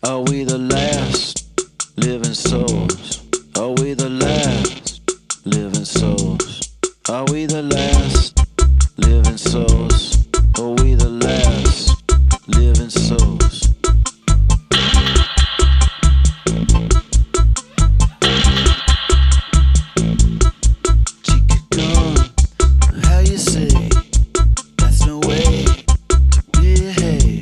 Are we the last living souls? Are we the last living souls? Are we the last living souls? Are we the last living souls? Chica gone, how you say? That's no way to behave.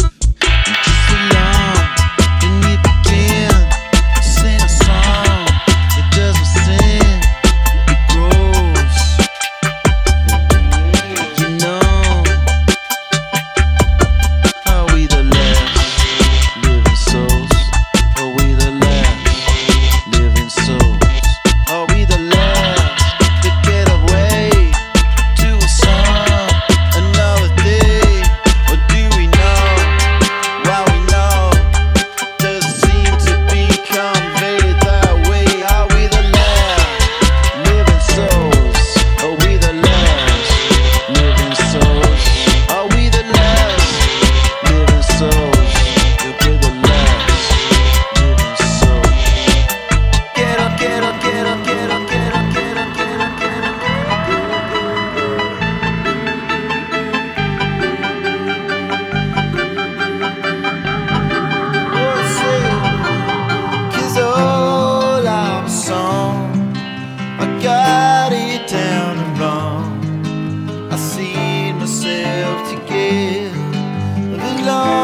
Got it down and wrong. I seen myself together belong.